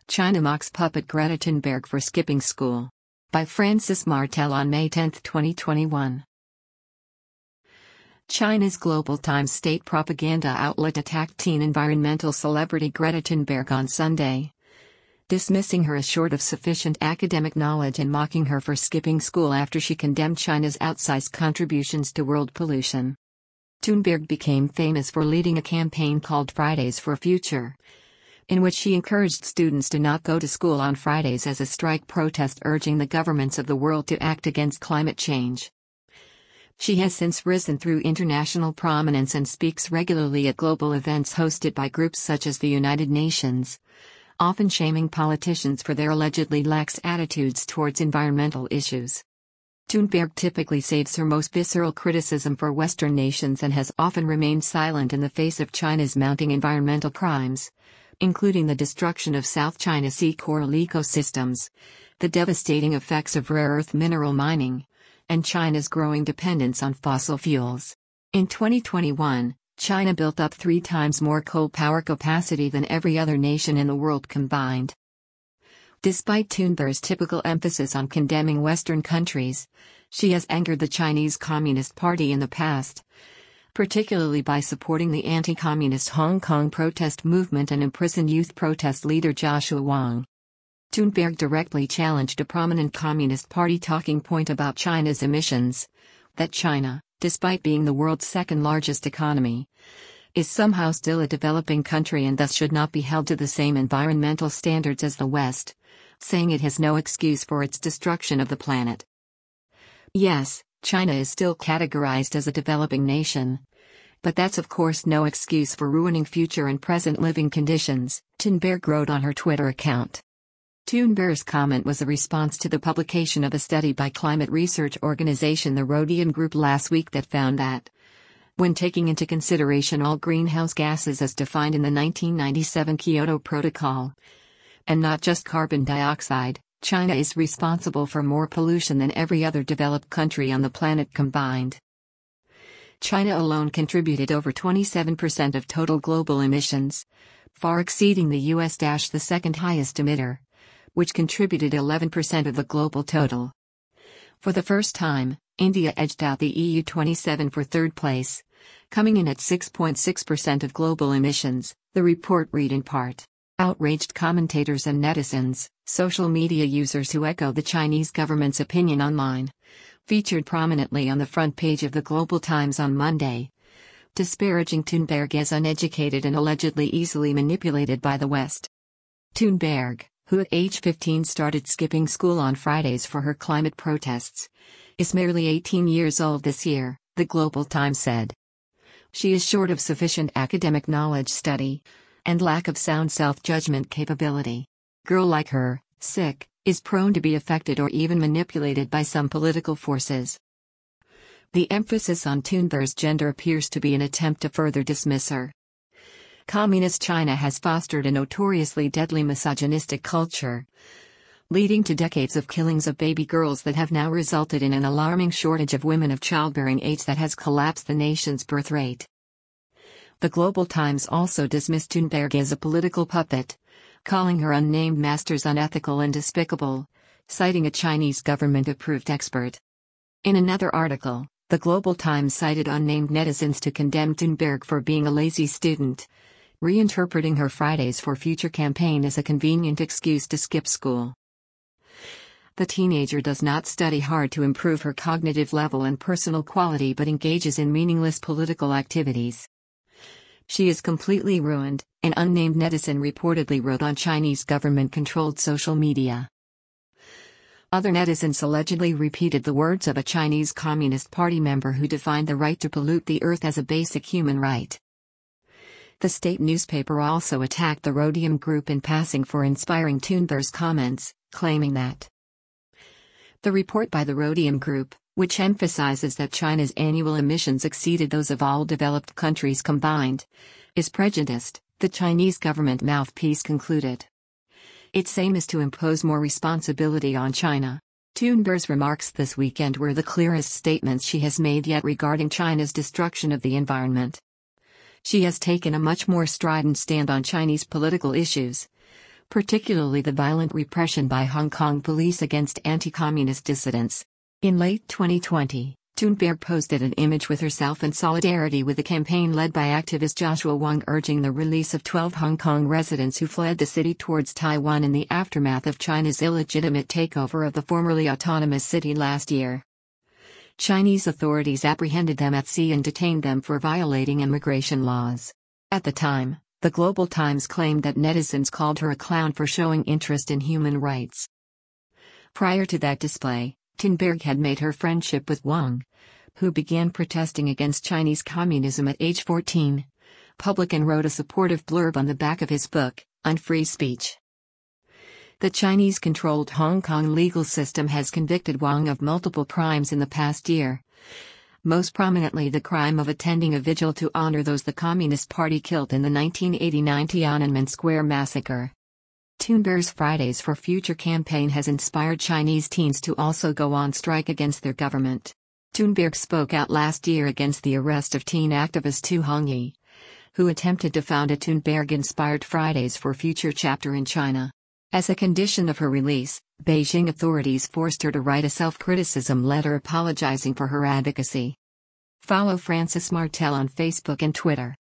China mocks puppet Greta Thunberg for skipping school. By Francis Martel on May 10, 2021. China's Global Times state propaganda outlet attacked teen environmental celebrity Greta Thunberg on Sunday, dismissing her as short of sufficient academic knowledge and mocking her for skipping school after she condemned China's outsized contributions to world pollution. Thunberg became famous for leading a campaign called Fridays for Future, in which she encouraged students to not go to school on Fridays as a strike protest urging the governments of the world to act against climate change. She has since risen through international prominence and speaks regularly at global events hosted by groups such as the United Nations, often shaming politicians for their allegedly lax attitudes towards environmental issues. Thunberg typically saves her most visceral criticism for Western nations and has often remained silent in the face of China's mounting environmental crimes, including the destruction of South China Sea coral ecosystems, the devastating effects of rare earth mineral mining, and China's growing dependence on fossil fuels. In 2021, China built up 3 times more coal power capacity than every other nation in the world combined. Despite Thunberg's typical emphasis on condemning Western countries, she has angered the Chinese Communist Party in the past, particularly by supporting the anti-communist Hong Kong protest movement and imprisoned youth protest leader Joshua Wong. Thunberg directly challenged a prominent Communist Party talking point about China's emissions, that China, despite being the world's second-largest economy, is somehow still a developing country and thus should not be held to the same environmental standards as the West, saying it has no excuse for its destruction of the planet. Yes, China is still categorized as a developing nation, but that's of course no excuse for ruining future and present living conditions, Thunberg wrote on her Twitter account. Thunberg's comment was a response to the publication of a study by climate research organization the Rhodium Group last week that found that, when taking into consideration all greenhouse gases as defined in the 1997 Kyoto Protocol, and not just carbon dioxide, China is responsible for more pollution than every other developed country on the planet combined. China alone contributed over 27% of total global emissions, far exceeding the US. The second highest emitter, which contributed 11% of the global total. For the first time, India edged out the EU 27 for third place, coming in at 6.6% of global emissions, the report read in part. Outraged commentators and netizens, social media users who echo the Chinese government's opinion online, featured prominently on the front page of the Global Times on Monday, disparaging Thunberg as uneducated and allegedly easily manipulated by the West. Thunberg, who at age 15 started skipping school on Fridays for her climate protests, is merely 18 years old this year, the Global Times said. She is short of sufficient academic knowledge, study, and lack of sound self-judgment capability. Girl like her, sick, is prone to be affected or even manipulated by some political forces. The emphasis on Thunberg's gender appears to be an attempt to further dismiss her. Communist China has fostered a notoriously deadly misogynistic culture, leading to decades of killings of baby girls that have now resulted in an alarming shortage of women of childbearing age that has collapsed the nation's birth rate. The Global Times also dismissed Thunberg as a political puppet, calling her unnamed masters unethical and despicable, citing a Chinese government-approved expert. In another article, the Global Times cited unnamed netizens to condemn Thunberg for being a lazy student, reinterpreting her Fridays for Future campaign as a convenient excuse to skip school. The teenager does not study hard to improve her cognitive level and personal quality but engages in meaningless political activities. She is completely ruined, an unnamed netizen reportedly wrote on Chinese government-controlled social media. Other netizens allegedly repeated the words of a Chinese Communist Party member who defined the right to pollute the earth as a basic human right. The state newspaper also attacked the Rhodium Group in passing for inspiring Thunberg's comments, claiming that the report by the Rhodium Group, which emphasizes that China's annual emissions exceeded those of all developed countries combined, is prejudiced, the Chinese government mouthpiece concluded. Its aim is to impose more responsibility on China. Thunberg's remarks this weekend were the clearest statements she has made yet regarding China's destruction of the environment. She has taken a much more strident stand on Chinese political issues, particularly the violent repression by Hong Kong police against anti-communist dissidents. In late 2020, Thunberg posted an image with herself in solidarity with a campaign led by activist Joshua Wong urging the release of 12 Hong Kong residents who fled the city towards Taiwan in the aftermath of China's illegitimate takeover of the formerly autonomous city last year. Chinese authorities apprehended them at sea and detained them for violating immigration laws. At the time, the Global Times claimed that netizens called her a clown for showing interest in human rights. Prior to that display, Thunberg had made her friendship with Wang, who began protesting against Chinese communism at age 14, public and wrote a supportive blurb on the back of his book, On Free Speech. The Chinese-controlled Hong Kong legal system has convicted Wang of multiple crimes in the past year, most prominently the crime of attending a vigil to honor those the Communist Party killed in the 1989 Tiananmen Square massacre. Thunberg's Fridays for Future campaign has inspired Chinese teens to also go on strike against their government. Thunberg spoke out last year against the arrest of teen activist Tu Hongyi, who attempted to found a Thunberg-inspired Fridays for Future chapter in China. As a condition of her release, Beijing authorities forced her to write a self-criticism letter apologizing for her advocacy. Follow Frances Martel on Facebook and Twitter.